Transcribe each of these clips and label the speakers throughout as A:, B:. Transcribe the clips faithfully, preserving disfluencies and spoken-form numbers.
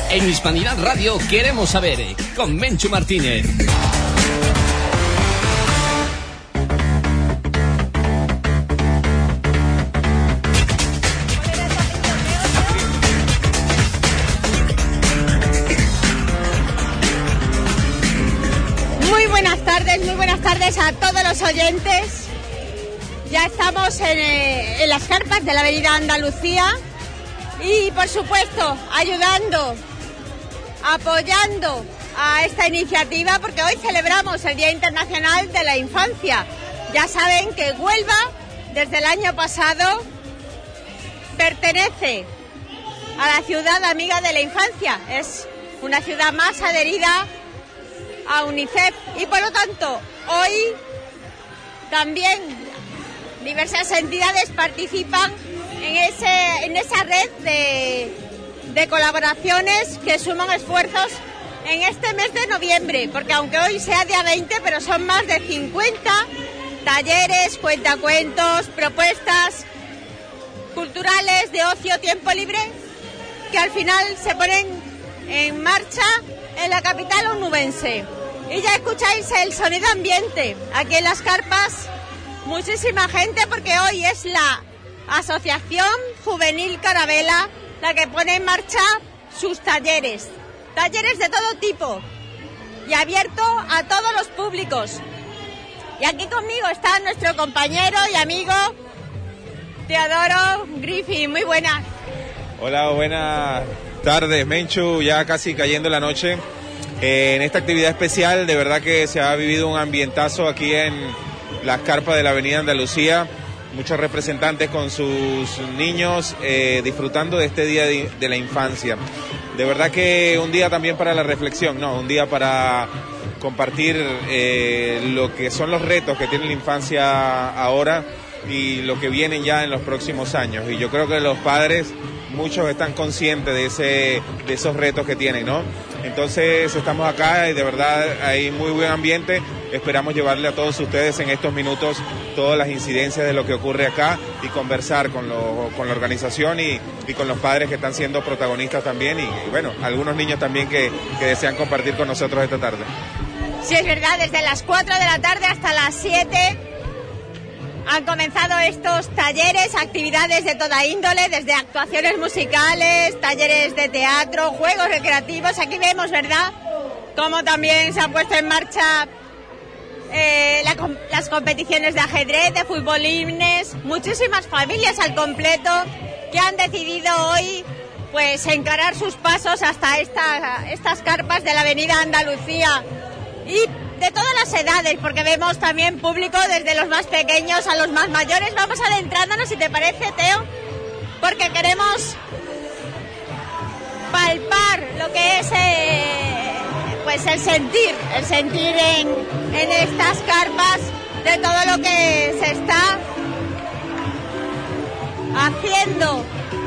A: En Hispanidad Radio queremos saber, con Menchu Martínez.
B: Muy buenas tardes, muy buenas tardes a todos los oyentes. Ya estamos en, eh, en las carpas de la Avenida Andalucía y, por supuesto, ayudando, apoyando a esta iniciativa, porque hoy celebramos el Día Internacional de la Infancia. Ya saben que Huelva, desde el año pasado, pertenece a la ciudad amiga de la infancia. Es una ciudad más adherida a UNICEF y, por lo tanto, hoy también diversas entidades participan en, ese, en esa red de, de colaboraciones que suman esfuerzos en este mes de noviembre, porque aunque hoy sea día veinte, pero son más de cincuenta talleres, cuentacuentos, propuestas culturales, de ocio, tiempo libre, que al final se ponen en marcha en la capital onubense. Y ya escucháis el sonido ambiente aquí en las carpas. Muchísima gente, porque hoy es la Asociación Juvenil Carabela la que pone en marcha sus talleres. Talleres de todo tipo y abierto a todos los públicos. Y aquí conmigo está nuestro compañero y amigo Teodoro Griffin. Muy buenas.
C: Hola, buenas tardes, Menchu. Ya casi cayendo la noche. Eh, en esta actividad especial, de verdad que se ha vivido un ambientazo aquí en las carpas de la Avenida Andalucía, muchos representantes con sus niños eh, disfrutando de este Día de, de la Infancia. De verdad que un día también para la reflexión, no, un día para compartir eh, lo que son los retos que tiene la infancia ahora y lo que vienen ya en los próximos años. Y yo creo que los padres, muchos están conscientes de ese, de esos retos que tienen, ¿no? Entonces estamos acá y de verdad hay muy buen ambiente. Esperamos llevarle a todos ustedes en estos minutos todas las incidencias de lo que ocurre acá y conversar con, lo, con la organización y, y con los padres que están siendo protagonistas también y, y bueno, algunos niños también que, que desean compartir con nosotros esta tarde.
B: Sí, es verdad, desde las cuatro de la tarde hasta las siete han comenzado estos talleres, actividades de toda índole, desde actuaciones musicales, talleres de teatro, juegos recreativos. Aquí vemos, ¿verdad?, cómo también se han puesto en marcha eh, la, las competiciones de ajedrez, de futbolines, muchísimas familias al completo que han decidido hoy pues encarar sus pasos hasta esta, estas carpas de la Avenida Andalucía. Y de todas las edades, porque vemos también público desde los más pequeños a los más mayores. Vamos adentrándonos, si te parece, Teo, porque queremos palpar lo que es eh, pues el sentir, el sentir en, en estas carpas de todo lo que se está haciendo.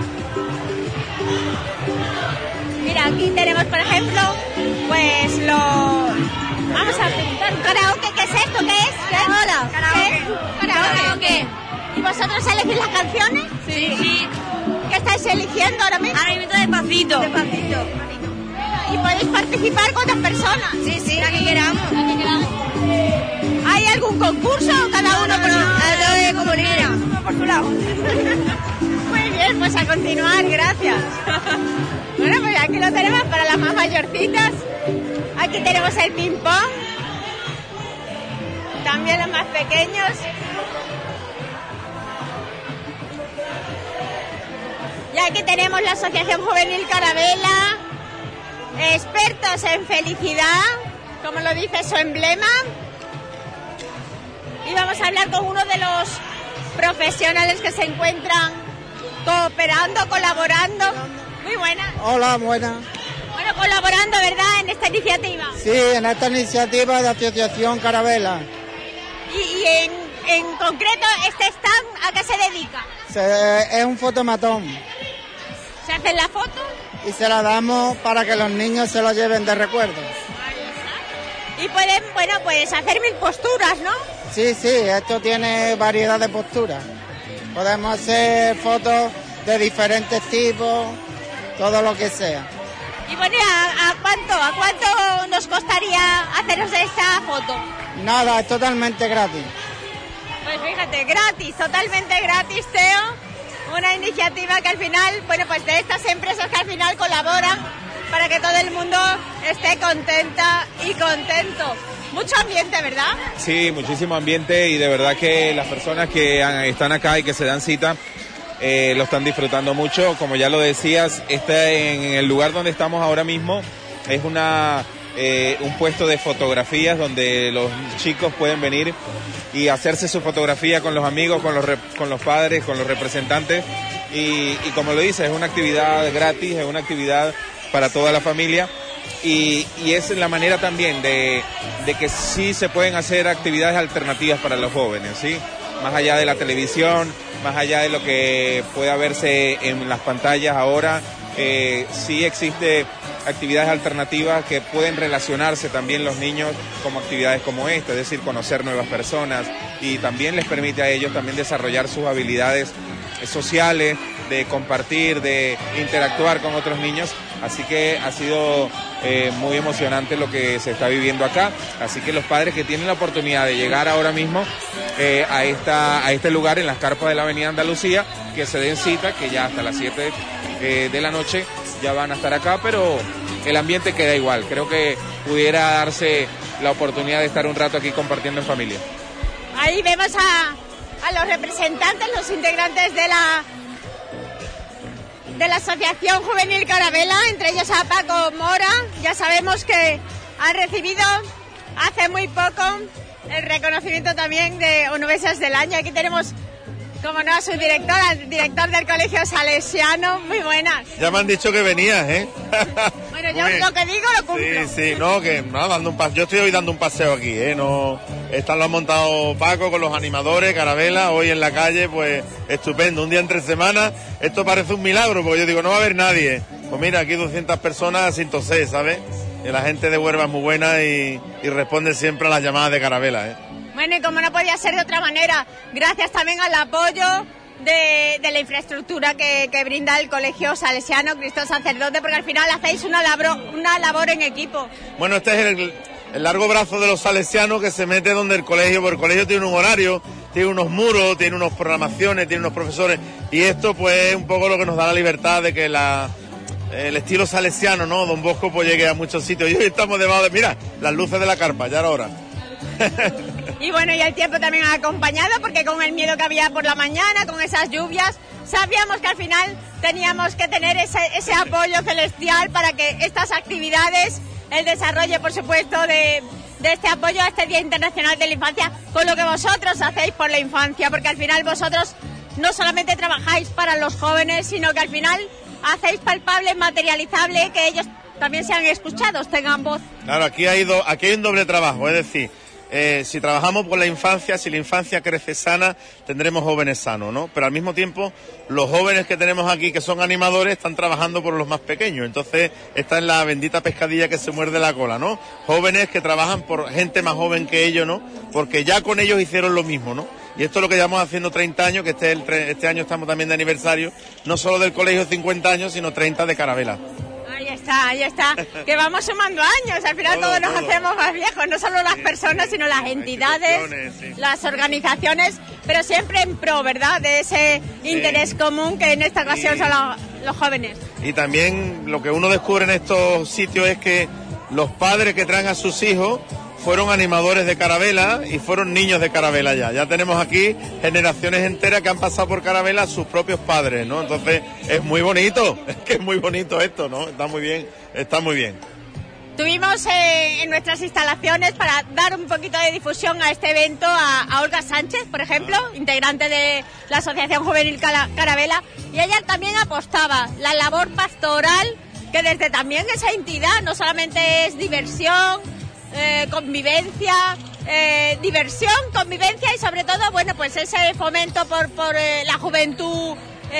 B: Mira, aquí tenemos, por ejemplo, pues lo... Vamos a preguntar, ¿karaoke qué es esto? ¿Qué es? ¿Qué? Hola. ¿Karaoke? ¿Qué? ¿Karaoke? ¿Y vosotros elegís las canciones?
D: Sí. Sí.
B: ¿Qué estáis eligiendo ahora mismo?
D: Ahora mismo Despacito.
B: Despacito. ¿Y podéis participar cuántas personas?
D: Sí, sí. La que queramos.
B: La que queramos. ¿Hay algún concurso o cada uno por su lado?
D: de comunidad.
B: Por su lado. Muy bien, pues a continuar, gracias. Bueno, pues aquí lo tenemos para las más mayorcitas. Aquí tenemos el ping pong, también los más pequeños. Y aquí tenemos la Asociación Juvenil Carabela, expertos en felicidad, como lo dice su emblema. Y vamos a hablar con uno de los profesionales que se encuentran cooperando, colaborando. Muy buenas.
E: Hola, buenas.
B: Bueno, colaborando, ¿verdad?, en esta iniciativa.
E: Sí, en esta iniciativa de Asociación Carabela.
B: Y, y en, en concreto, ¿este stand a qué se dedica?
E: Se, es un fotomatón.
B: ¿Se hacen la foto?
E: Y se la damos para que los niños se lo lleven de recuerdo.
B: Y pueden, bueno, pues hacer mil posturas, ¿no?
E: Sí, sí, esto tiene variedad de posturas. Podemos hacer fotos de diferentes tipos, todo lo que sea.
B: Y bueno, ¿a, a cuánto, a cuánto nos costaría haceros esta foto?
E: Nada, es totalmente gratis.
B: Pues fíjate, gratis, totalmente gratis, Teo. Una iniciativa que al final, bueno, pues de estas empresas que al final colaboran para que todo el mundo esté contenta y contento. Mucho ambiente, ¿verdad?
C: Sí, muchísimo ambiente y de verdad que las personas que han, están acá y que se dan cita eh, lo están disfrutando mucho. Como ya lo decías, este, en el lugar donde estamos ahora mismo es una eh, un puesto de fotografías donde los chicos pueden venir y hacerse su fotografía con los amigos, con los, con los padres, con los representantes. Y, y como lo dice, es una actividad gratis, es una actividad para toda la familia. Y, y es la manera también de, de que sí se pueden hacer actividades alternativas para los jóvenes, ¿sí? Más allá de la televisión, más allá de lo que pueda verse en las pantallas ahora, eh, sí existe actividades alternativas que pueden relacionarse también los niños como actividades como esta, es decir, conocer nuevas personas, y también les permite a ellos también desarrollar sus habilidades sociales, de compartir, de interactuar con otros niños. Así que ha sido eh, muy emocionante lo que se está viviendo acá. Así que los padres que tienen la oportunidad de llegar ahora mismo eh, a, esta, a este lugar en las carpas de la Avenida Andalucía, que se den cita, que ya hasta las siete eh, de la noche ya van a estar acá, pero el ambiente queda igual. Creo que pudiera darse la oportunidad de estar un rato aquí compartiendo en familia.
B: Ahí vemos a, a los representantes, los integrantes de la de la Asociación Juvenil Carabela, entre ellos a Paco Mora. Ya sabemos que han recibido hace muy poco el reconocimiento también de Onubenses del Año. Aquí tenemos, como no, a su director, al director del Colegio Salesiano. Muy buenas.
F: Ya me han dicho que venías, ¿eh?
B: Bueno, yo Muy lo que digo lo cumplo.
F: Sí, sí, no, que no, dando un paseo. Yo estoy hoy dando un paseo aquí, ¿eh? No, esta lo ha montado Paco con los animadores, Carabela, hoy en la calle, pues estupendo. Un día entre semanas, esto parece un milagro, porque yo digo, no va a haber nadie. Pues mira, aquí doscientas personas sin toser, ¿sabes? Y la gente de Huelva es muy buena y, y responde siempre a las llamadas de Carabela, ¿eh?
B: Bueno, y como no podía ser de otra manera, gracias también al apoyo de, de la infraestructura que, que brinda el Colegio Salesiano Cristo Sacerdote, porque al final hacéis una labor, una labor en equipo.
F: Bueno, este es el, el largo brazo de los salesianos que se mete donde el colegio, porque el colegio tiene un horario, tiene unos muros, tiene unas programaciones, tiene unos profesores, y esto pues es un poco lo que nos da la libertad de que la... el estilo salesiano, ¿no? Don Bosco pues llegue a muchos sitios. Y hoy estamos debajo de, mira, las luces de la carpa, ya era hora.
B: Y bueno, y el tiempo también ha acompañado, porque con el miedo que había por la mañana, con esas lluvias, sabíamos que al final teníamos que tener ese, ese apoyo celestial para que estas actividades, el desarrollo, por supuesto, de, de este apoyo a este Día Internacional de la Infancia, con lo que vosotros hacéis por la infancia, porque al final vosotros no solamente trabajáis para los jóvenes, sino que al final hacéis palpable, materializable, que ellos también sean escuchados, tengan voz.
F: Claro, aquí hay, do, aquí hay un doble trabajo, es decir, eh, si trabajamos por la infancia, si la infancia crece sana, tendremos jóvenes sanos, ¿no? Pero al mismo tiempo, los jóvenes que tenemos aquí, que son animadores, están trabajando por los más pequeños. Entonces, está en la bendita pescadilla que se muerde la cola, ¿no? Jóvenes que trabajan por gente más joven que ellos, ¿no? Porque ya con ellos hicieron lo mismo, ¿no? Y esto es lo que llevamos haciendo treinta años, que este, el, este año estamos también de aniversario, no solo del colegio cincuenta años, sino treinta de Carabela.
B: Ahí está, ahí está, que vamos sumando años, al final todo, todos nos todo. hacemos más viejos, no solo las personas, sino las entidades, sí. las organizaciones, pero siempre en pro, ¿verdad?, de ese sí. interés común que en esta ocasión sí. son los, los jóvenes.
F: Y también lo que uno descubre en estos sitios es que los padres que traen a sus hijos fueron animadores de Carabela y fueron niños de Carabela ya. Ya tenemos aquí generaciones enteras que han pasado por Carabela a sus propios padres, ¿no? Entonces es muy bonito, es que es muy bonito esto, ¿no? Está muy bien, está muy bien.
B: Tuvimos eh, en nuestras instalaciones, para dar un poquito de difusión a este evento, a, a Olga Sánchez, por ejemplo, ah. integrante de la Asociación Juvenil Carabela, y ella también apostaba la labor pastoral, que desde también esa entidad no solamente es diversión, Eh, convivencia, eh, diversión, convivencia y sobre todo, bueno, pues ese fomento por, por eh, la juventud,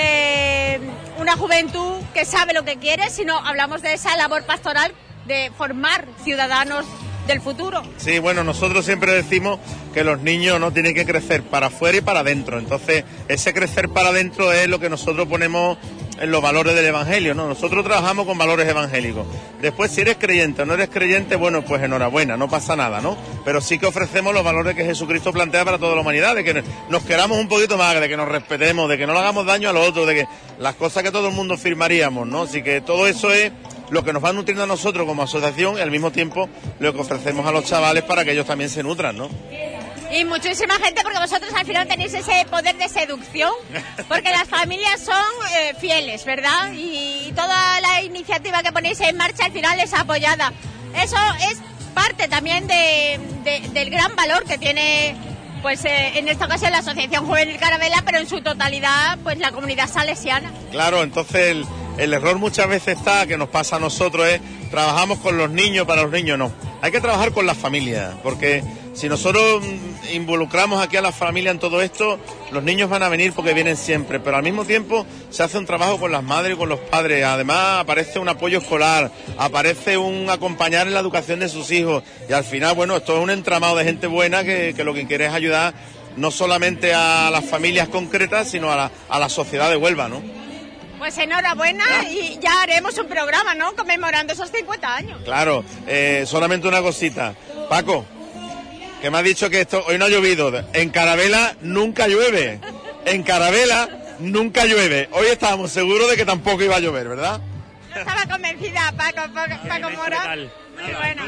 B: eh, una juventud que sabe lo que quiere, sino hablamos de esa labor pastoral de formar ciudadanos del futuro.
F: Sí, bueno, nosotros siempre decimos que los niños no tienen que crecer para afuera y para adentro, entonces ese crecer para adentro es lo que nosotros ponemos en los valores del Evangelio, ¿no? Nosotros trabajamos con valores evangélicos. Después, si eres creyente o no eres creyente, bueno, pues enhorabuena, no pasa nada, ¿no? Pero sí que ofrecemos los valores que Jesucristo plantea para toda la humanidad, de que nos queramos un poquito más, de que nos respetemos, de que no le hagamos daño a los otros, de que las cosas que todo el mundo firmaríamos, ¿no? Así que todo eso es lo que nos va nutriendo a nosotros como asociación y al mismo tiempo lo que ofrecemos a los chavales para que ellos también se nutran, ¿no?
B: Y muchísima gente, porque vosotros al final tenéis ese poder de seducción, porque las familias son eh, fieles, ¿verdad? Y toda la iniciativa que ponéis en marcha al final es apoyada. Eso es parte también de, de, del gran valor que tiene, pues eh, en esta ocasión la Asociación Juvenil Carabela, pero en su totalidad, pues la comunidad salesiana.
F: Claro, entonces el, el error muchas veces está, que nos pasa a nosotros, es trabajamos con los niños, para los niños no. Hay que trabajar con las familias, porque si nosotros involucramos aquí a la familia en todo esto, los niños van a venir porque vienen siempre, pero al mismo tiempo se hace un trabajo con las madres y con los padres. Además aparece un apoyo escolar, aparece un acompañar en la educación de sus hijos y al final, bueno, esto es un entramado de gente buena que, que lo que quiere es ayudar no solamente a las familias concretas, sino a la, a la sociedad de Huelva, ¿no?
B: Pues enhorabuena y ya haremos un programa, ¿no?, conmemorando esos cincuenta años.
F: Claro, eh, solamente una cosita. Paco, que me ha dicho que esto hoy no ha llovido. En Carabela nunca llueve. En Carabela nunca llueve. Hoy estábamos seguros de que tampoco iba a llover, ¿verdad?
B: No estaba convencida, Paco, Paco, Paco Mora. Muy buena.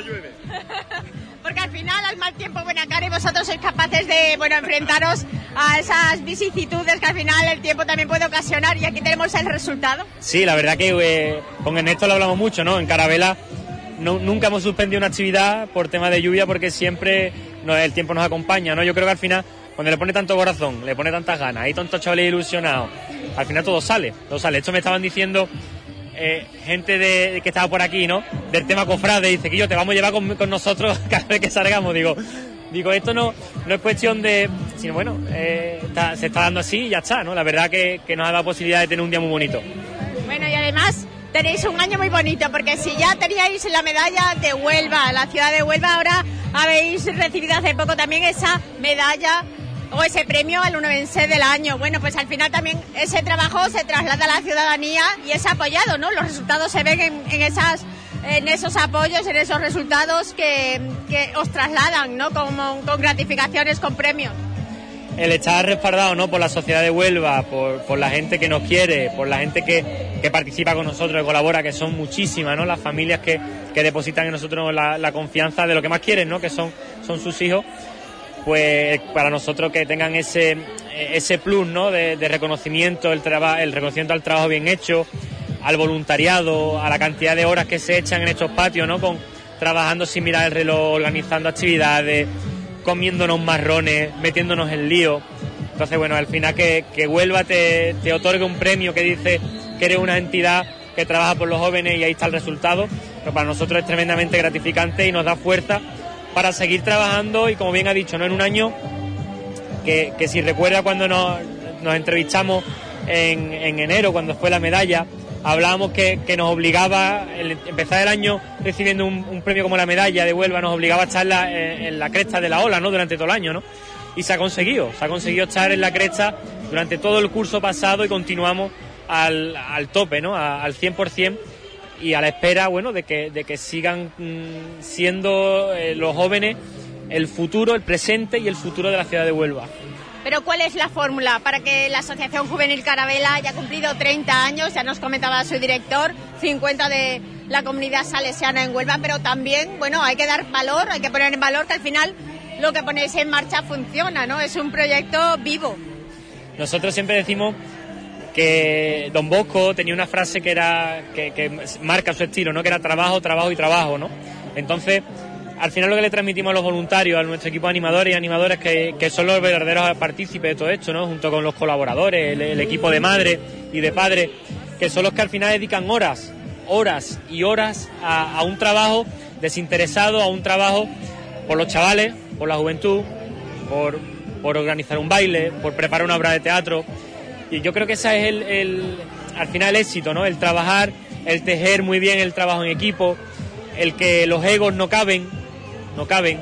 B: Porque al final, al mal tiempo, buena cara, y vosotros sois capaces de, bueno, enfrentaros a esas vicisitudes que al final el tiempo también puede ocasionar, y aquí tenemos el resultado.
G: Sí, la verdad que eh, con Ernesto lo hablamos mucho, ¿no? En Carabela no, nunca hemos suspendido una actividad por tema de lluvia, porque siempre no, el tiempo nos acompaña, ¿no? Yo creo que al final, cuando le pone tanto corazón, le pone tantas ganas, hay tantos chavales ilusionados, al final todo sale, todo sale. Esto me estaban diciendo eh, gente de, que estaba por aquí, ¿no?, del tema cofrade, dice que yo te vamos a llevar con, con nosotros cada vez que salgamos. Digo, digo esto no, no es cuestión de, sino bueno, eh, está, se está dando así y ya está, ¿no? La verdad que, que nos ha dado posibilidad de tener un día muy bonito.
B: Bueno, y además tenéis un año muy bonito, porque si ya teníais la medalla de Huelva, la ciudad de Huelva, ahora habéis recibido hace poco también esa medalla o ese premio al unubense del año. Bueno, pues al final también ese trabajo se traslada a la ciudadanía y es apoyado, ¿no? Los resultados se ven en, en esas, en esos apoyos, en esos resultados que, que os trasladan, ¿no?, con, con gratificaciones, con premios.
G: El estar respaldado, ¿no?, por la sociedad de Huelva, por, por la gente que nos quiere, por la gente que, que participa con nosotros, que colabora, que son muchísimas, ¿no?, las familias que, que depositan en nosotros la, la confianza de lo que más quieren, ¿no?, que son, son sus hijos. Pues para nosotros que tengan ese ese plus, ¿no?, de, de reconocimiento, el traba, el reconocimiento al trabajo bien hecho, al voluntariado, a la cantidad de horas que se echan en estos patios, ¿no?, con trabajando sin mirar el reloj, organizando actividades, comiéndonos marrones, metiéndonos en lío. Entonces, bueno, al final que, que Huelva te, te otorgue un premio que dice que eres una entidad que trabaja por los jóvenes y ahí está el resultado, pero para nosotros es tremendamente gratificante y nos da fuerza para seguir trabajando. Y como bien ha dicho, ¿no?, en un año que, que si recuerda cuando nos, nos entrevistamos en, en enero, cuando fue la medalla, hablábamos que, que nos obligaba, el empezar el año recibiendo un, un premio como la medalla de Huelva, nos obligaba a estar en la, en la cresta de la ola, ¿no?, durante todo el año, ¿no? Y se ha conseguido, se ha conseguido estar en la cresta durante todo el curso pasado y continuamos al, al tope, ¿no?, a, al cien por ciento. Y a la espera, bueno, de que, de que sigan mmm, siendo eh, los jóvenes el futuro, el presente y el futuro de la ciudad de Huelva.
B: Pero ¿cuál es la fórmula para que la Asociación Juvenil Carabela haya cumplido treinta años? Ya nos comentaba su director, cincuenta de la comunidad salesiana en Huelva, pero también, bueno, hay que dar valor, hay que poner en valor que al final lo que ponéis en marcha funciona, ¿no? Es un proyecto vivo.
G: Nosotros siempre decimos que Don Bosco tenía una frase que era que, que marca su estilo, ¿no?, que era trabajo, trabajo y trabajo, ¿no? Entonces, al final lo que le transmitimos a los voluntarios, a nuestro equipo de animadores y animadoras, que, que son los verdaderos partícipes de todo esto, ¿no?, junto con los colaboradores, el, el equipo de madres y de padres, que son los que al final dedican horas, horas y horas a, a un trabajo desinteresado, a un trabajo por los chavales, por la juventud, por, por organizar un baile, por preparar una obra de teatro. Y yo creo que ese es el, el, al final el éxito, ¿no?, el trabajar, el tejer muy bien el trabajo en equipo, el que los egos no caben, no caben,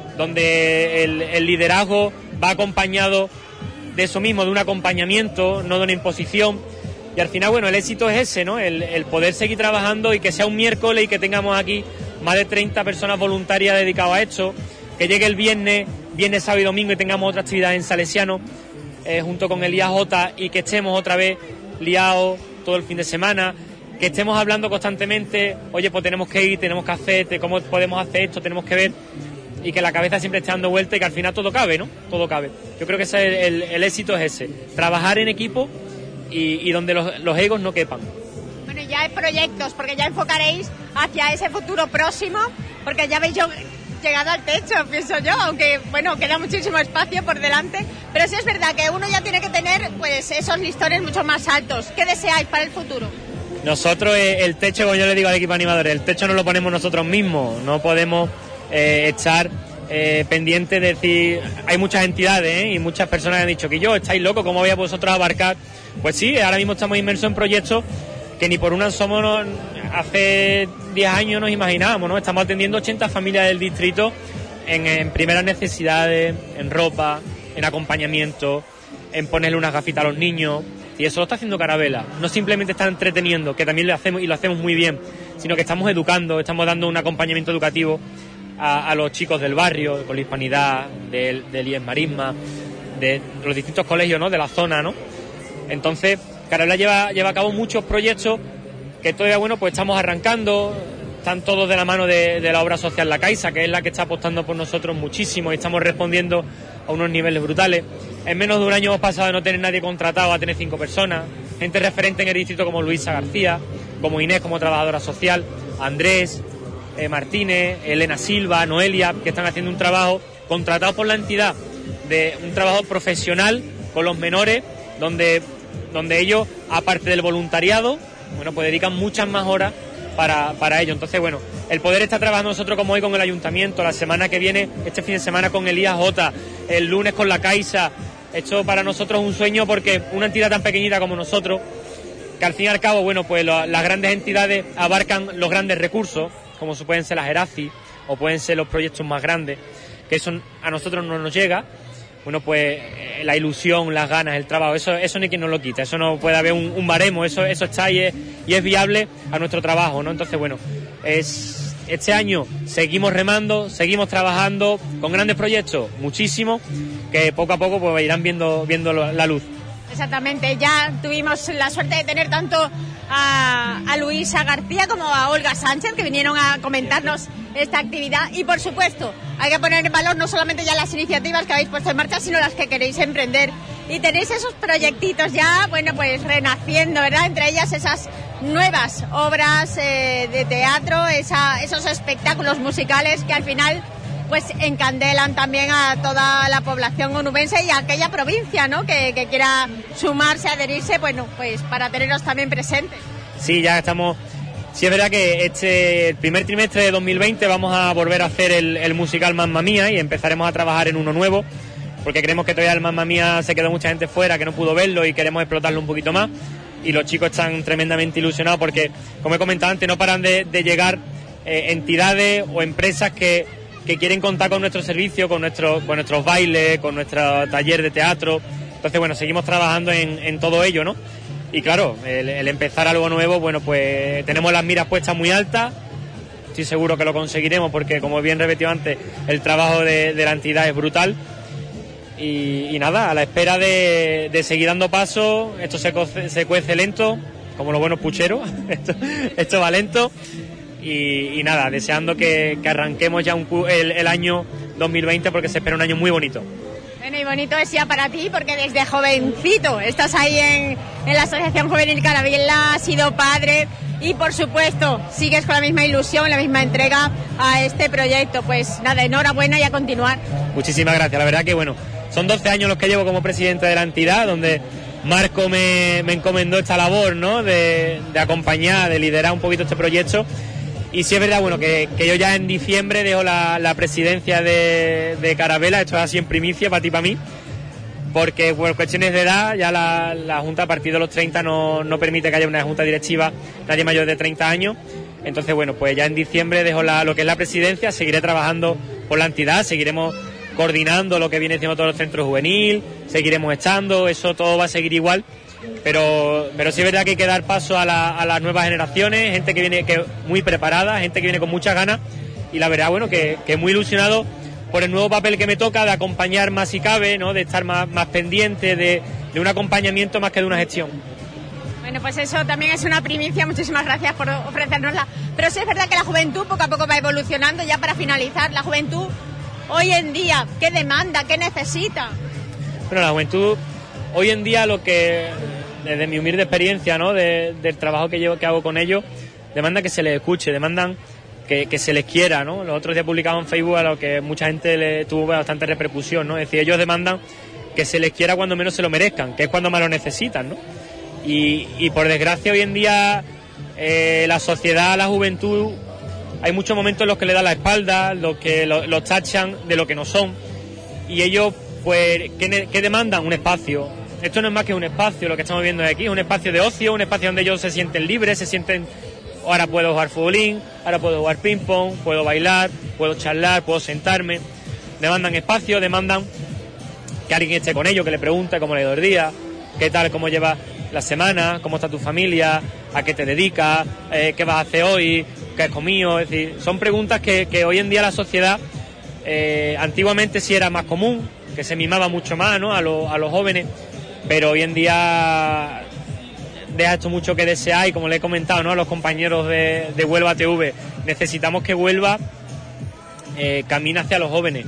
G: donde el, el liderazgo va acompañado de eso mismo, de un acompañamiento, no de una imposición. Y al final, bueno, el éxito es ese, ¿no? El, el poder seguir trabajando y que sea un miércoles y que tengamos aquí más de treinta personas voluntarias dedicadas a esto, que llegue el viernes, viernes, sábado y domingo y tengamos otra actividad en Salesiano, eh, junto con el I A J, y que estemos otra vez liados todo el fin de semana, que estemos hablando constantemente, oye, pues tenemos que ir, tenemos que hacer, cómo podemos hacer esto, tenemos que ver, y que la cabeza siempre esté dando vuelta y que al final todo cabe, ¿no? Todo cabe. Yo creo que ese es el, el, el éxito es ese, trabajar en equipo y, y donde los, los egos no quepan.
B: Bueno, ya hay proyectos, porque ya enfocaréis hacia ese futuro próximo, porque ya habéis llegado al techo, pienso yo, aunque, bueno, queda muchísimo espacio por delante, pero sí es verdad que uno ya tiene que tener, pues, esos listones mucho más altos. ¿Qué deseáis para el futuro?
G: Nosotros, eh, el techo, como yo le digo al equipo animador, el techo no lo ponemos nosotros mismos, no podemos eh, estar eh, pendientes de decir, hay muchas entidades ¿eh? y muchas personas han dicho que yo, estáis locos, ¿cómo voy a vosotros abarcar? Pues sí, ahora mismo estamos inmersos en proyectos que ni por una somos, no, hace diez años nos imaginábamos, ¿no? Estamos atendiendo ochenta familias del distrito en, en primeras necesidades, en ropa, en acompañamiento, en ponerle unas gafitas a los niños. Y eso lo está haciendo Carabela. No simplemente está entreteniendo, que también lo hacemos y lo hacemos muy bien, sino que estamos educando, estamos dando un acompañamiento educativo a, a los chicos del barrio, con la hispanidad, del, del I E S Marisma, de los distintos colegios, ¿no? De la zona, ¿no? Entonces, Carabela lleva, lleva a cabo muchos proyectos que todavía, bueno, pues estamos arrancando, están todos de la mano de, de la obra social La Caixa, que es la que está apostando por nosotros muchísimo y estamos respondiendo a unos niveles brutales. En menos de un año hemos pasado de no tener nadie contratado a tener cinco personas, gente referente en el distrito como Luisa García, como Inés como trabajadora social, Andrés eh, Martínez, Elena Silva, Noelia, que están haciendo un trabajo contratado por la entidad, de un trabajo profesional con los menores, donde, donde ellos, aparte del voluntariado, bueno, pues dedican muchas más horas para, para ello. Entonces, bueno, el poder estar trabajando nosotros como hoy con el ayuntamiento, la semana que viene, este fin de semana con el I A J, el lunes con la Caixa, esto para nosotros es un sueño porque una entidad tan pequeñita como nosotros, que al fin y al cabo, bueno, pues lo, las grandes entidades abarcan los grandes recursos, como pueden ser las ERACI o pueden ser los proyectos más grandes, que eso a nosotros no nos llega. Bueno, pues eh, la ilusión, las ganas, el trabajo, eso eso ni quien nos lo quita, eso no puede haber un, un baremo, eso eso está ahí es, y es viable a nuestro trabajo, ¿no? Entonces, bueno, es este año seguimos remando, seguimos trabajando con grandes proyectos, muchísimos, que poco a poco pues irán viendo viendo la luz.
B: Exactamente, ya tuvimos la suerte de tener tanto a, a Luisa García como a Olga Sánchez, que vinieron a comentarnos esta actividad, y por supuesto hay que poner en valor no solamente ya las iniciativas que habéis puesto en marcha, sino las que queréis emprender, y tenéis esos proyectitos ya, bueno, pues renaciendo, ¿verdad? Entre ellas esas nuevas obras eh, de teatro, esa, esos espectáculos musicales que al final pues encandelan también a toda la población onubense y a aquella provincia, ¿no? Que, que quiera sumarse, adherirse, bueno, pues para tenerlos también presentes.
G: Sí, ya estamos. Sí, es verdad que este el primer trimestre de dos mil veinte vamos a volver a hacer el, el musical Mamma Mía y empezaremos a trabajar en uno nuevo, porque creemos que todavía el Mamma Mía se quedó mucha gente fuera que no pudo verlo y queremos explotarlo un poquito más. Y los chicos están tremendamente ilusionados porque, como he comentado antes, no paran de, de llegar eh, entidades o empresas que que quieren contar con nuestro servicio, con, nuestro, con nuestros bailes, con nuestro taller de teatro. Entonces, bueno, seguimos trabajando en, en todo ello, ¿no? Y claro, el, el empezar algo nuevo, bueno, pues tenemos las miras puestas muy altas. Estoy seguro que lo conseguiremos porque, como bien repetido antes, el trabajo de, de la entidad es brutal. Y, y nada, a la espera de, de seguir dando pasos. Esto se, coce, se cuece lento, como los buenos pucheros. esto, esto va lento. Y, y nada, deseando que, que arranquemos ya un, el, el año dos mil veinte porque se espera un año muy bonito.
B: Bueno, y bonito es ya para ti porque desde jovencito estás ahí en, en la Asociación Juvenil Carabela, has sido padre y por supuesto sigues con la misma ilusión, la misma entrega a este proyecto. Pues nada, enhorabuena y a continuar.
G: Muchísimas gracias, la verdad que bueno, son doce años los que llevo como presidente de la entidad, donde Marco me, me encomendó esta labor, ¿no? De, de acompañar, de liderar un poquito este proyecto. Y sí es verdad, bueno, que, que yo ya en diciembre dejo la, la presidencia de, de Carabela, esto es así en primicia para ti y para mí, porque por cuestiones de edad ya la, la Junta a partir de los treinta no, no permite que haya una Junta directiva nadie mayor de treinta años, entonces bueno, pues ya en diciembre dejo la, lo que es la presidencia, seguiré trabajando por la entidad, seguiremos coordinando lo que viene siendo todos los centros juvenil, seguiremos estando, eso todo va a seguir igual. Pero, pero sí es verdad que hay que dar paso a, la, a las nuevas generaciones, gente que viene que muy preparada, gente que viene con muchas ganas, y la verdad, bueno, que, que muy ilusionado por el nuevo papel que me toca de acompañar más si cabe, ¿no? De estar más, más pendiente de, de un acompañamiento más que de una gestión.
B: Bueno, pues eso también es una primicia, muchísimas gracias por ofrecérnosla. Pero sí es verdad que la juventud poco a poco va evolucionando. Ya para finalizar, la juventud hoy en día, ¿qué demanda, qué necesita?
G: Bueno, la juventud hoy en día, lo que, desde mi humilde experiencia, ¿no? De, del trabajo que, llevo, que hago con ellos, demanda que se les escuche, demandan que, que se les quiera, ¿no? Los otros días publicaba en Facebook a lo que mucha gente le tuvo bastante repercusión, ¿no? Es decir, ellos demandan que se les quiera cuando menos se lo merezcan, que es cuando más lo necesitan, ¿no? Y, y por desgracia hoy en día eh, la sociedad, la juventud, hay muchos momentos en los que le da la espalda, los que los lo tachan de lo que no son, y ellos, pues, ¿qué, ¿qué demandan? Un espacio. Esto no es más que un espacio, lo que estamos viendo aquí, es un espacio de ocio, un espacio donde ellos se sienten libres, se sienten, ahora puedo jugar futbolín, ahora puedo jugar ping pong, puedo bailar, puedo charlar, puedo sentarme. Demandan espacio, demandan que alguien esté con ellos, que le pregunte cómo le ha ido el día, qué tal, cómo lleva la semana, cómo está tu familia, a qué te dedicas, eh, qué vas a hacer hoy, qué has comido. Es decir, son preguntas que, que hoy en día la sociedad, eh, antiguamente sí era más común, que se mimaba mucho más, ¿no? a, lo, a los jóvenes, pero hoy en día deja esto mucho que desear, y como le he comentado, ¿no? a los compañeros de, de Huelva T V, necesitamos que Huelva eh, camine hacia los jóvenes.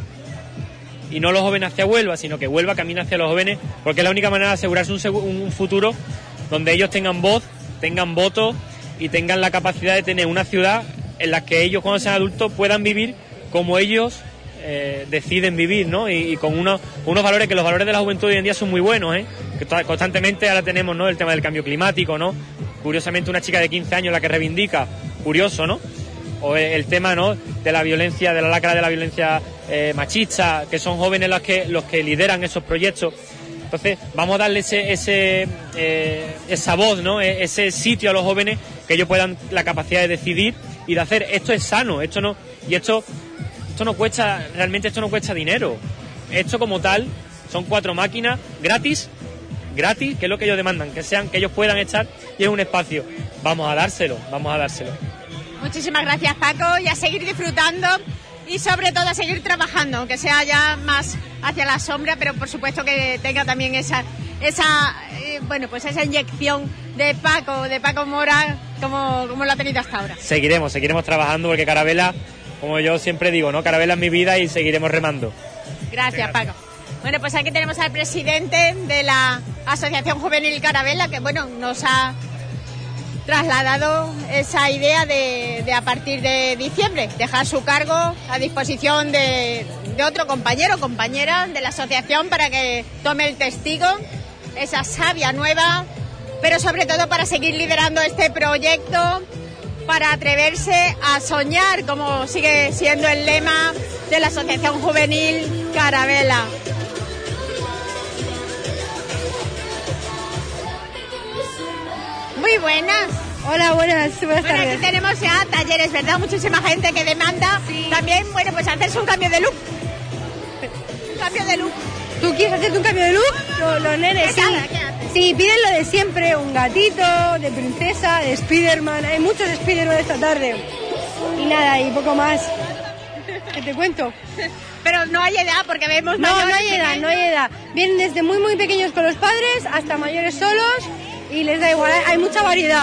G: Y no los jóvenes hacia Huelva, sino que Huelva camina hacia los jóvenes, porque es la única manera de asegurarse un, un futuro donde ellos tengan voz, tengan voto y tengan la capacidad de tener una ciudad en la que ellos, cuando sean adultos, puedan vivir como ellos eh, deciden vivir, ¿no? Y, y con unos, unos valores, que los valores de la juventud hoy en día son muy buenos, ¿eh? Que constantemente ahora tenemos, ¿no? El tema del cambio climático, ¿no? Curiosamente, una chica de quince años la que reivindica, curioso, ¿no? O el tema, ¿no? de la violencia, de la lacra de la violencia eh, machista, que son jóvenes los que los que lideran esos proyectos. Entonces vamos a darle ese, ese eh, esa voz, ¿no? ese sitio a los jóvenes, que ellos puedan la capacidad de decidir y de hacer. Esto es sano, esto no y esto esto no cuesta, realmente esto no cuesta dinero. Esto como tal son cuatro máquinas gratis, gratis, que es lo que ellos demandan, que sean, que ellos puedan estar, y es un espacio. Vamos a dárselo, vamos a dárselo.
B: Muchísimas gracias, Paco, y a seguir disfrutando y sobre todo a seguir trabajando, aunque sea ya más hacia la sombra, pero por supuesto que tenga también esa esa eh, bueno, pues esa inyección de Paco, de Paco Mora, como, como lo ha tenido hasta ahora.
G: Seguiremos, seguiremos trabajando, porque Carabela, como yo siempre digo, ¿no? Carabela es mi vida, y seguiremos remando.
B: Gracias, Paco. Bueno, pues aquí tenemos al presidente de la Asociación Juvenil Carabela, que bueno, nos ha trasladado esa idea de, de a partir de diciembre dejar su cargo a disposición de, de otro compañero o compañera de la asociación para que tome el testigo, esa savia nueva, pero sobre todo para seguir liderando este proyecto, para atreverse a soñar, como sigue siendo el lema de la Asociación Juvenil Carabela. Muy buenas.
H: Hola, buenas, buenas
B: bueno,
H: tardes.
B: Aquí tenemos ya talleres, ¿verdad? Muchísima gente que demanda sí. También, bueno, pues hacerse un cambio de look. Un cambio de look.
H: ¿Tú quieres hacerte un cambio de look? Los, los nenes, sí.
B: Cada, ¿qué haces?
H: Sí, piden lo de siempre, un gatito, de princesa, de Spiderman. Hay muchos Spiderman esta tarde. Y nada, y poco más. ¿Qué te cuento?
B: Pero no hay edad, porque vemos
H: No,
B: mayores,
H: no hay edad,
B: pequeños.
H: no hay edad. Vienen desde muy, muy pequeños con los padres hasta mayores solos, y les da igual, hay mucha variedad.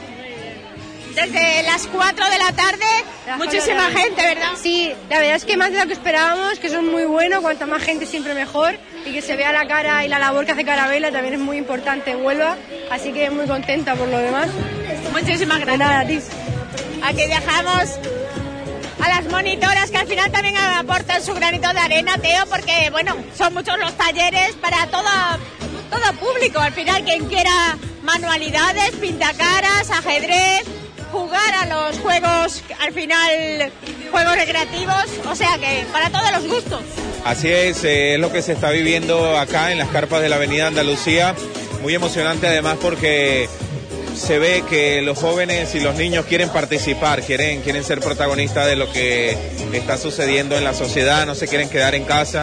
B: Desde las cuatro de la tarde,
H: Las
B: muchísima
H: cuatro de la
B: gente, ¿verdad?
H: Sí, la verdad es que más de lo que esperábamos, que son muy buenos, cuanta más gente siempre mejor, y que se vea la cara y la labor que hace Carabela también es muy importante en Huelva, así que muy contenta por lo demás.
B: Muchísimas gracias.
H: De nada, a ti.
B: Aquí dejamos a las monitoras, que al final también aportan su granito de arena, Teo, porque bueno, son muchos los talleres para todo, todo público. Al final, quien quiera manualidades, pintacaras, ajedrez, jugar a los juegos, al final juegos recreativos, o sea que para todos los gustos.
C: Así es, eh, es lo que se está viviendo acá en las carpas de la Avenida Andalucía. Muy emocionante además, porque se ve que los jóvenes y los niños quieren participar, quieren, quieren ser protagonistas de lo que está sucediendo en la sociedad, no se quieren quedar en casa,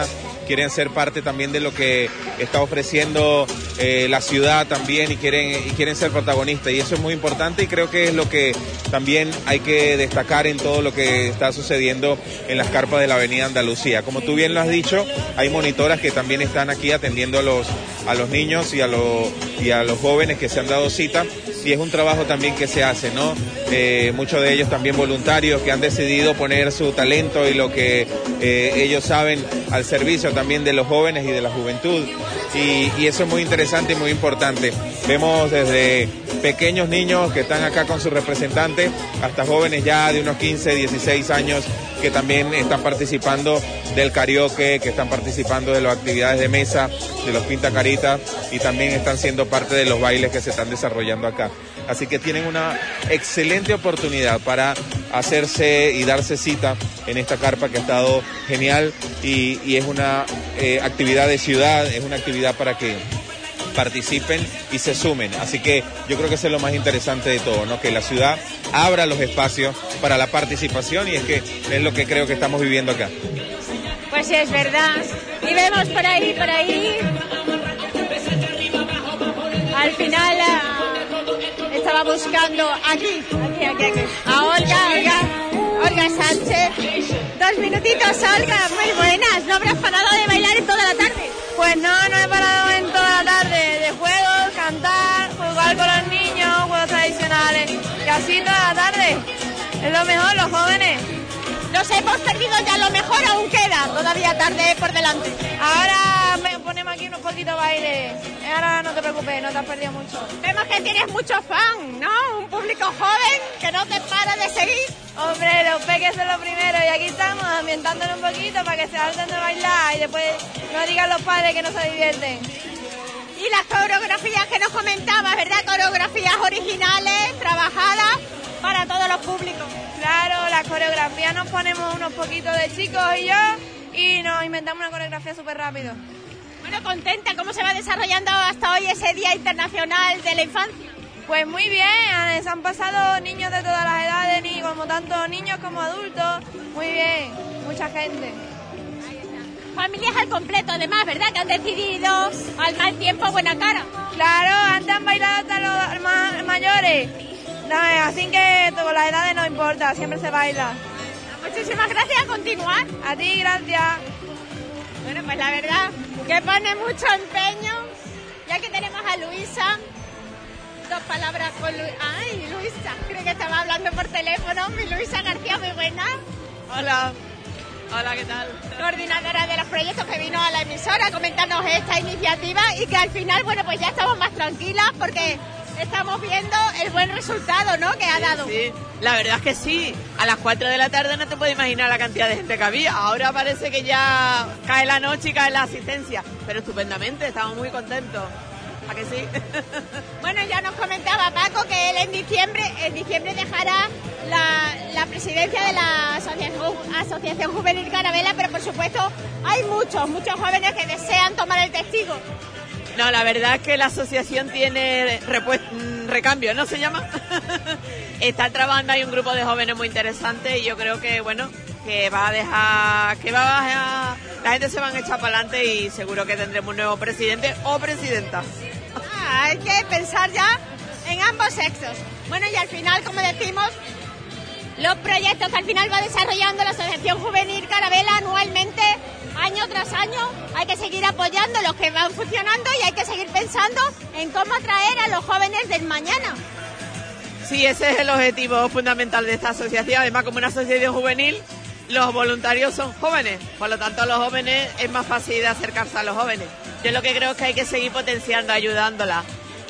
C: quieren ser parte también de lo que está ofreciendo eh, la ciudad también y quieren, y quieren ser protagonistas, y eso es muy importante y creo que es lo que también hay que destacar en todo lo que está sucediendo en las carpas de la Avenida Andalucía. Como tú bien lo has dicho, hay monitoras que también están aquí atendiendo a los, a los niños y a, los, y a los jóvenes que se han dado cita, y es un trabajo también que se hace, ¿no? Eh, muchos de ellos también voluntarios que han decidido poner su talento y lo que eh, ellos saben al servicio también de los jóvenes y de la juventud, y, y eso es muy interesante y muy importante. Vemos desde pequeños niños que están acá con sus representantes hasta jóvenes ya de unos quince, dieciséis años que también están participando del karaoke, que están participando de las actividades de mesa, de los pintacaritas, y también están siendo parte de los bailes que se están desarrollando acá. Así que tienen una excelente oportunidad para hacerse y darse cita en esta carpa que ha estado genial, y, y es una eh, actividad de ciudad, es una actividad para que participen y se sumen. Así que yo creo que eso es lo más interesante de todo, ¿no? Que la ciudad abra los espacios para la participación, y es que es lo que creo que estamos viviendo acá.
B: Pues sí, es verdad. Y vemos por ahí, por ahí. Al final uh, estaba buscando aquí, aquí, aquí, aquí. A Olga, Olga, Olga Sánchez. Dos minutitos, Olga, muy buenas. ¿No habrás parado de bailar en toda la tarde?
H: Pues no, no he parado en toda la tarde, de juegos, cantar, jugar con los niños, juegos tradicionales, y así toda la tarde. Es lo mejor, los jóvenes.
B: Nos hemos perdido ya, lo mejor aún queda, todavía tarde por delante.
H: Ahora me ponemos aquí unos poquitos bailes, ahora no te preocupes, no te has perdido mucho.
B: Vemos que tienes muchos fans, ¿no? Un público joven que no te para de seguir.
H: Hombre, los peques son los primeros, y aquí estamos ambientándonos un poquito para que se harten de bailar y después no digan los padres que no se divierten.
B: Y las coreografías que nos comentabas, ¿verdad? Coreografías originales, trabajadas para todos los públicos.
H: Claro, las coreografías nos ponemos unos poquitos de chicos y yo, y nos inventamos una coreografía súper rápido.
B: Bueno, contenta, ¿cómo se va desarrollando hasta hoy ese Día Internacional de la Infancia?
H: Pues muy bien, se han pasado niños de todas las edades, ni como tanto niños como adultos, muy bien, mucha gente.
B: Familias al completo, además, ¿verdad? Que han decidido al mal tiempo buena cara.
H: Claro, antes han bailado hasta los más mayores, no, así que con las edades no importa, siempre se baila.
B: Muchísimas gracias, a continuar.
H: A ti, gracias.
B: Bueno, pues la verdad que pone mucho empeño, ya que tenemos a Luisa. Dos palabras con Luisa. Ay, Luisa, creo que estaba hablando por teléfono. Mi Luisa García, muy buena.
I: Hola. Hola, ¿qué tal?
B: Coordinadora de los proyectos, que vino a la emisora a comentarnos esta iniciativa, y que al final, bueno, pues ya estamos más tranquilas porque estamos viendo el buen resultado, ¿no?, que ha dado.
I: Sí, la verdad es que sí. A las cuatro de la tarde no te puedes imaginar la cantidad de gente que había. Ahora parece que ya cae la noche y cae la asistencia. Pero estupendamente, estamos muy contentos. ¿A que sí?
B: Bueno, ya nos comentaba Paco que él en diciembre, en diciembre dejará la, la presidencia de la Asociación, Asociación Juvenil Carabela, pero por supuesto hay muchos, muchos jóvenes que desean tomar el testigo.
I: No, la verdad es que la asociación tiene recambio, ¿no se llama? Está trabajando, hay un grupo de jóvenes muy interesante, y yo creo que, bueno, que va a dejar, que va a dejar, la gente se van a echar para adelante, y seguro que tendremos un nuevo presidente o presidenta.
B: Ah, hay que pensar ya en ambos sexos. Bueno, y al final, como decimos, los proyectos que al final va desarrollando la Asociación Juvenil Carabela anualmente, año tras año, hay que seguir apoyando los que van funcionando, y hay que seguir pensando en cómo atraer a los jóvenes del mañana.
I: Sí, ese es el objetivo fundamental de esta asociación. Además, como una asociación juvenil, los voluntarios son jóvenes, por lo tanto a los jóvenes es más fácil de acercarse a los jóvenes. Yo lo que creo es que hay que seguir potenciando, ayudándola,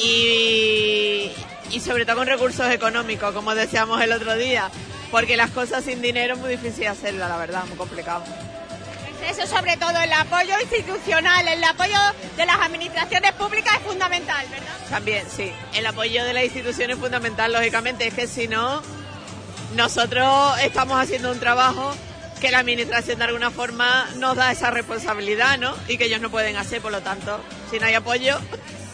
I: y, y sobre todo con recursos económicos, como decíamos el otro día, porque las cosas sin dinero es muy difícil hacerlas, la verdad, muy complicado.
B: Eso, sobre todo el apoyo institucional, el apoyo de las administraciones públicas es fundamental, ¿verdad?
I: También, sí, el apoyo de las instituciones es fundamental, lógicamente, es que si no, nosotros estamos haciendo un trabajo que la administración de alguna forma nos da esa responsabilidad, ¿no? Y que ellos no pueden hacer, por lo tanto, si no hay apoyo.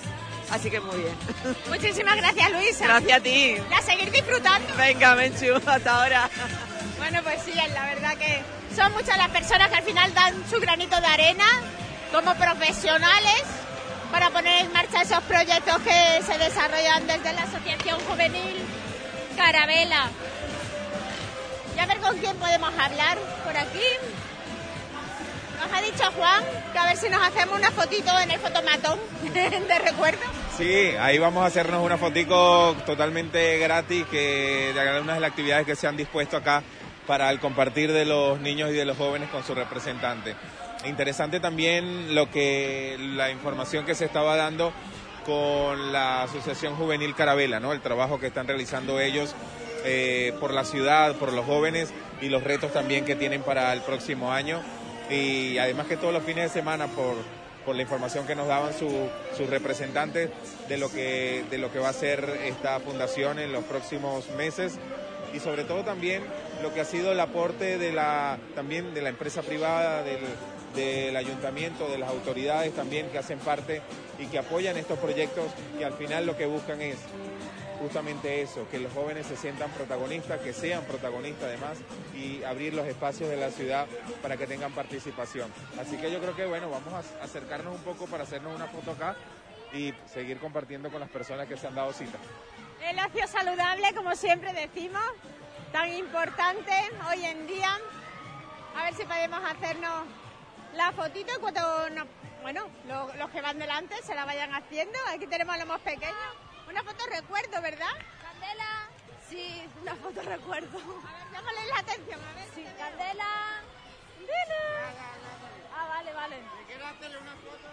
I: Así que muy bien.
B: Muchísimas gracias, Luisa.
I: Gracias a ti.
B: Y a seguir disfrutando.
I: Venga, Menchu, hasta ahora.
B: Bueno, pues sí, la verdad que son muchas las personas que al final dan su granito de arena como profesionales para poner en marcha esos proyectos que se desarrollan desde la Asociación Juvenil Carabela. Y a ver con quién podemos hablar por aquí. Nos ha dicho Juan que a ver si nos hacemos una fotito en el fotomatón de recuerdo.
C: Sí, ahí vamos a hacernos una fotico totalmente gratis que de algunas de las actividades que se han dispuesto acá para el compartir de los niños y de los jóvenes con su representante. Interesante también lo que la información que se estaba dando con la Asociación Juvenil Carabela, ¿no? El trabajo que están realizando ellos eh, por la ciudad, por los jóvenes y los retos también que tienen para el próximo año. Y además que todos los fines de semana por, por la información que nos daban su, sus representantes de lo que de lo que va a ser esta fundación en los próximos meses y sobre todo también lo que ha sido el aporte de la también de la empresa privada, del, del ayuntamiento, de las autoridades también que hacen parte y que apoyan estos proyectos que al final lo que buscan es justamente eso, que los jóvenes se sientan protagonistas, que sean protagonistas además y abrir los espacios de la ciudad para que tengan participación. Así que yo creo que bueno, vamos a acercarnos un poco para hacernos una foto acá y seguir compartiendo con las personas que se han dado cita.
B: El ocio saludable, como siempre decimos, tan importante hoy en día. A ver si podemos hacernos la fotito en cuanto nos, bueno, lo, los que van delante se la vayan haciendo. Aquí tenemos a los más pequeños. Una foto recuerdo, ¿verdad?
H: Candela. Sí, una foto recuerdo.
B: A ver, llámale la atención, a ver.
H: Sí, Candela.
B: Candela. Ah, vale, vale.
E: ¿Te quieres hacerle una foto?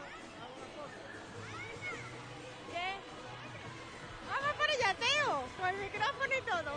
B: ¿Qué? Vamos por allá, Teo, con el micrófono y todo.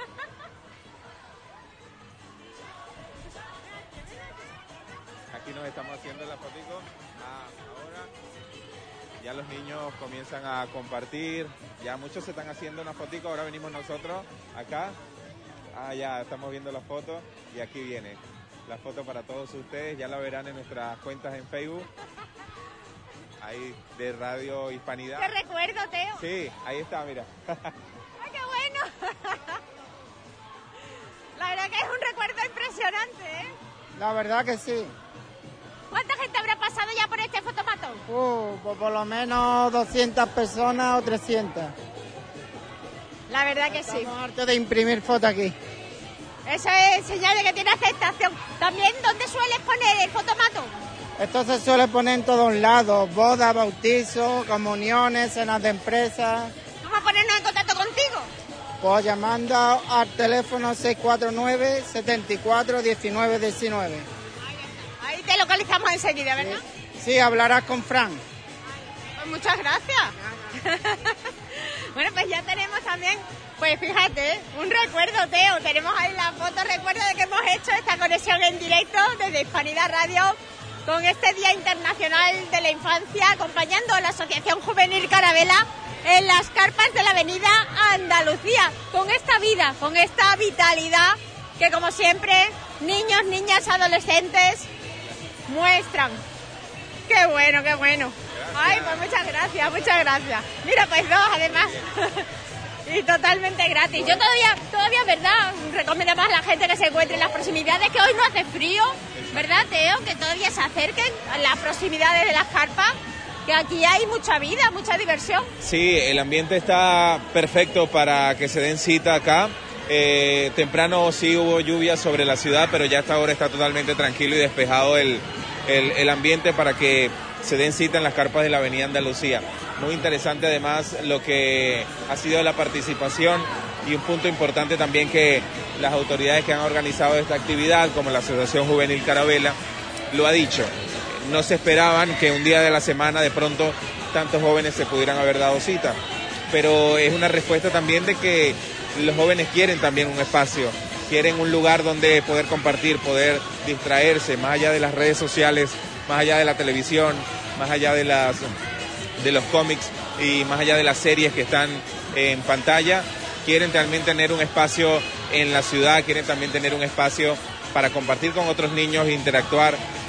C: Aquí nos estamos haciendo la fotico. Ah, ahora ya los niños comienzan a compartir. Ya muchos se están haciendo una fotico. Ahora venimos nosotros acá. Ah, ya estamos viendo la foto y aquí viene la foto para todos ustedes. Ya la verán en nuestras cuentas en Facebook. Ahí de Radio Hispanidad.
B: ¿Qué recuerdo, Teo?
C: Sí, ahí está, mira.
B: ¡Ay, qué bueno! La verdad que es un recuerdo impresionante, ¿eh?
E: La verdad que sí.
B: ¿Cuánta gente habrá pasado ya por este fotomatón?
E: Uh, pues por lo menos doscientas personas o trescientas.
B: La verdad que sí.
E: Estamos hartos de imprimir fotos aquí.
B: Eso es señal de que tiene aceptación. También, ¿dónde sueles poner el fotomatón?
E: Esto se suele poner en todos lados, bodas, bautizos, comuniones, cenas de empresas.
B: ¿Vamos a ponernos en contacto contigo?
E: Pues llamando al teléfono seis cuatro nueve, siete cuatro, uno nueve uno nueve.
B: Ahí te localizamos enseguida, ¿verdad?
E: Sí, sí, hablarás con Fran.
B: Pues muchas gracias. Bueno, pues ya tenemos también, pues fíjate, un recuerdo, Teo. Tenemos ahí la foto recuerdo de que hemos hecho esta conexión en directo desde Hispanidad Radio con este Día Internacional de la Infancia, acompañando a la Asociación Juvenil Carabela en las carpas de la Avenida Andalucía, con esta vida, con esta vitalidad que, como siempre, niños, niñas, adolescentes muestran. ¡Qué bueno, qué bueno! Ay, pues muchas gracias, muchas gracias. Mira, pues dos, además. Y totalmente gratis. Yo todavía, todavía, ¿verdad? Recomendamos a la gente que se encuentre en las proximidades, que hoy no hace frío, ¿verdad, Teo? Que todavía se acerquen a las proximidades de las carpas, que aquí hay mucha vida, mucha diversión.
C: Sí, el ambiente está perfecto para que se den cita acá. Eh, temprano sí hubo lluvia sobre la ciudad, pero ya hasta ahora está totalmente tranquilo y despejado el, el, el ambiente para que se den cita en las carpas de la Avenida Andalucía. Muy interesante además lo que ha sido la participación y un punto importante también que las autoridades que han organizado esta actividad, como la Asociación Juvenil Carabela, lo ha dicho. No se esperaban que un día de la semana de pronto tantos jóvenes se pudieran haber dado cita, pero es una respuesta también de que los jóvenes quieren también un espacio, quieren un lugar donde poder compartir, poder distraerse, más allá de las redes sociales, más allá de la televisión, más allá de las de los cómics y más allá de las series que están en pantalla, quieren también tener un espacio en la ciudad, quieren también tener un espacio para compartir con otros niños, interactuar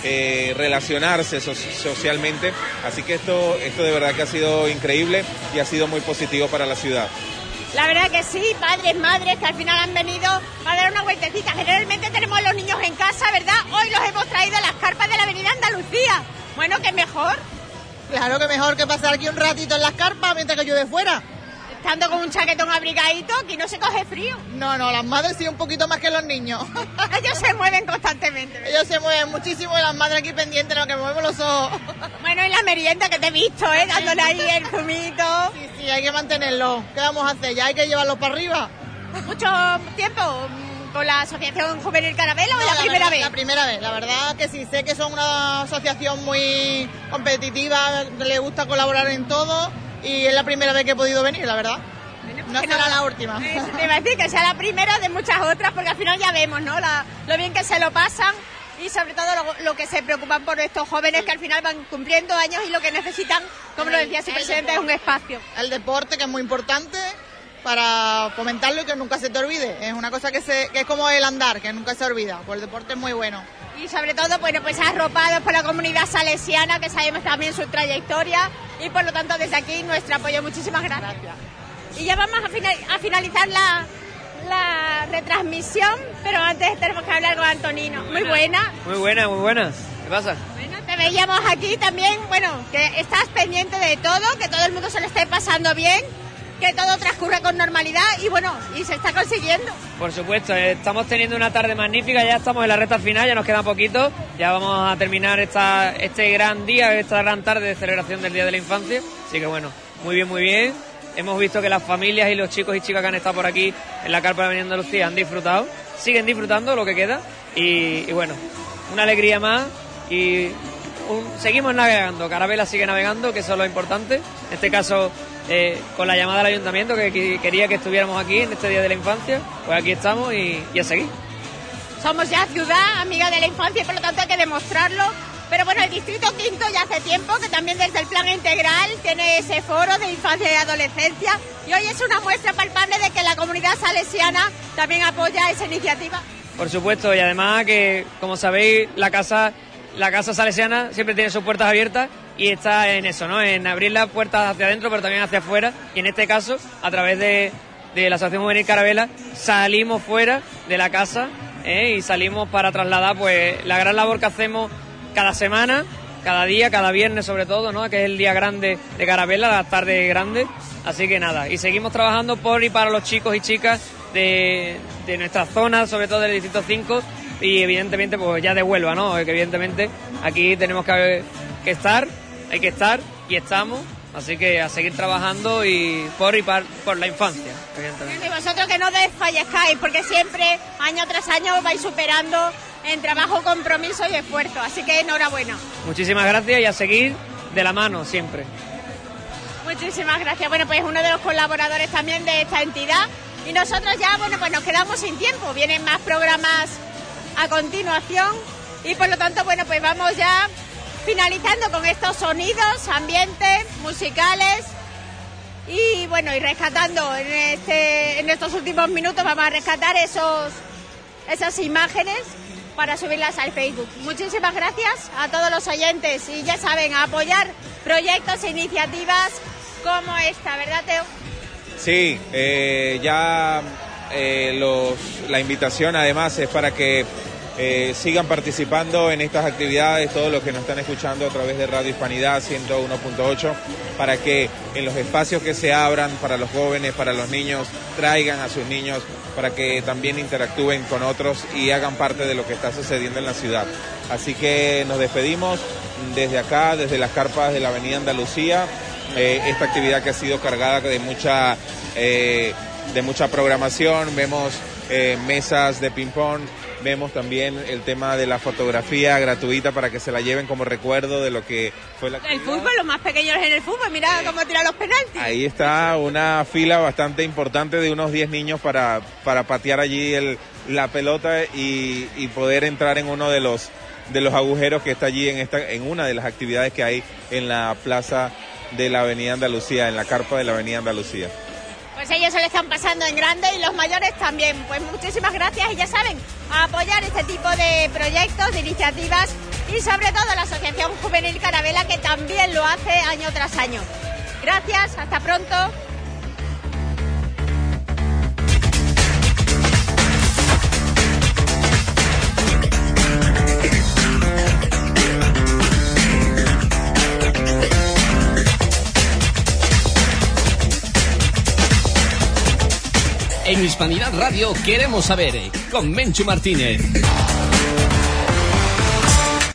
C: eh, relacionarse so- socialmente. Así que esto, esto de verdad que ha sido increíble y ha sido muy positivo para la ciudad.
B: La verdad que sí, padres, madres que al final han venido a dar una vueltecita. Generalmente tenemos a los niños en casa, ¿verdad? Hoy los hemos traído a las carpas de la Avenida Andalucía. Bueno, ¿qué mejor?
J: Claro que mejor que pasar aquí un ratito en las carpas mientras que llueve fuera.
B: Estando con un chaquetón abrigadito, aquí no se coge frío.
J: No, no, las madres sí un poquito más que los niños.
B: Ellos se mueven constantemente, ¿verdad?
J: Ellos se mueven muchísimo y las madres aquí pendientes de lo que movemos los ojos.
B: Bueno, en la merienda que te he visto, ¿eh? Dándole ahí el zumito.
J: Sí, sí, hay que mantenerlo. ¿Qué vamos a hacer? ¿Ya hay que llevarlos para arriba?
B: ¿Mucho tiempo con la Asociación Juvenil Carabela o
J: No,
B: la,
J: la
B: primera
J: verdad,
B: vez?
J: La primera vez, la verdad que sí, sé que son una asociación muy competitiva, le gusta colaborar en todo y es la primera vez que he podido venir, la verdad. No
B: que
J: será
B: no-
J: la última.
B: Eh, Te iba a decir que sea la primera de muchas otras, porque al final ya vemos, ¿no? La- lo bien que se lo pasan y sobre todo lo, lo que se preocupan por estos jóvenes que al final van cumpliendo años y lo que necesitan, como lo decía su presidente, es un espacio.
J: El deporte, que es muy importante para fomentarlo y que nunca se te olvide. Es una cosa que, se, que es como el andar, que nunca se olvida. Pues el deporte es muy bueno.
B: Y sobre todo, bueno, pues arropados por la comunidad salesiana, que sabemos también su trayectoria y por lo tanto desde aquí nuestro apoyo. Muchísimas gracias.
J: Gracias.
B: Y ya vamos a, final- a finalizar la, la retransmisión, pero antes tenemos que hablar con Antonino. Muy buena.
K: Muy buena, muy buena. ¿Qué pasa?
B: Bueno, te veíamos aquí también, bueno, que estás pendiente de todo, que todo el mundo se lo esté pasando bien, que todo transcurra con normalidad y bueno, y se está consiguiendo.
K: Por supuesto, eh, estamos teniendo una tarde magnífica, ya estamos en la recta final, ya nos queda poquito, ya vamos a terminar esta, este gran día, esta gran tarde de celebración del Día de la Infancia, así que bueno, muy bien, muy bien. Hemos visto que las familias y los chicos y chicas que han estado por aquí en la carpa de Avenida Andalucía han disfrutado, siguen disfrutando lo que queda y, y bueno, una alegría más y un- seguimos navegando, Carabela sigue navegando, que eso es lo importante, en este caso eh, con la llamada del ayuntamiento que, que quería que estuviéramos aquí en este Día de la Infancia, pues aquí estamos y, y a seguir.
B: Somos ya ciudad amiga de la infancia y por lo tanto hay que demostrarlo. Pero bueno, el Distrito Quinto ya hace tiempo que también desde el Plan Integral tiene ese foro de infancia y adolescencia y hoy es una muestra palpable de que la comunidad salesiana también apoya esa iniciativa.
K: Por supuesto, y además que, como sabéis, la casa, la casa salesiana siempre tiene sus puertas abiertas y está en eso, ¿no? En abrir las puertas hacia adentro, pero también hacia afuera. Y en este caso, a través de, de la Asociación Juvenil Carabela, salimos fuera de la casa ¿eh? y salimos para trasladar, pues, la gran labor que hacemos cada semana, cada día, cada viernes sobre todo, ¿no? Que es el día grande de Carabela, la tarde grande. Así que nada, y seguimos trabajando por y para los chicos y chicas de, de nuestra zona, sobre todo del Distrito cinco, y evidentemente pues ya de Huelva, ¿no? Que evidentemente aquí tenemos que, que estar, hay que estar y estamos, así que a seguir trabajando y por y par, por la infancia, evidentemente.
B: Y vosotros que no desfallezcáis, porque siempre, año tras año, vais superando en trabajo, compromiso y esfuerzo. Así que enhorabuena.
K: Muchísimas gracias y a seguir de la mano siempre.
B: Muchísimas gracias. Bueno, pues uno de los colaboradores también de esta entidad. Y nosotros ya, bueno, pues nos quedamos sin tiempo. Vienen más programas a continuación. Y por lo tanto, bueno, pues vamos ya finalizando con estos sonidos, ambientes, musicales. Y bueno, y rescatando en, este, en estos últimos minutos vamos a rescatar esos, esas imágenes para subirlas al Facebook. Muchísimas gracias a todos los oyentes y ya saben, a apoyar proyectos e iniciativas como esta, ¿verdad, Teo?
C: Sí, eh, ya eh, los, la invitación además es para que eh, sigan participando en estas actividades, todos los que nos están escuchando a través de Radio Hispanidad ciento uno punto ocho, para que en los espacios que se abran para los jóvenes, para los niños, traigan a sus niños, para que también interactúen con otros y hagan parte de lo que está sucediendo en la ciudad. Así que nos despedimos desde acá, desde las carpas de la Avenida Andalucía, eh, esta actividad que ha sido cargada de mucha, eh, de mucha programación, vemos eh, mesas de ping-pong, vemos también el tema de la fotografía gratuita para que se la lleven como recuerdo de lo que fue la actividad.
B: El fútbol, los más pequeños en el fútbol, mira cómo tiran los penaltis.
C: Ahí está una fila bastante importante de unos diez niños para, para patear allí el, la pelota y, y poder entrar en uno de los, de los agujeros que está allí en, esta, en una de las actividades que hay en la plaza de la Avenida Andalucía, en la carpa de la Avenida Andalucía.
B: Pues ellos se lo están pasando en grande y los mayores también. Pues muchísimas gracias y ya saben, a apoyar este tipo de proyectos, de iniciativas y sobre todo la Asociación Juvenil Carabela, que también lo hace año tras año. Gracias, hasta pronto.
A: En Hispanidad Radio queremos saber, con Menchu Martínez.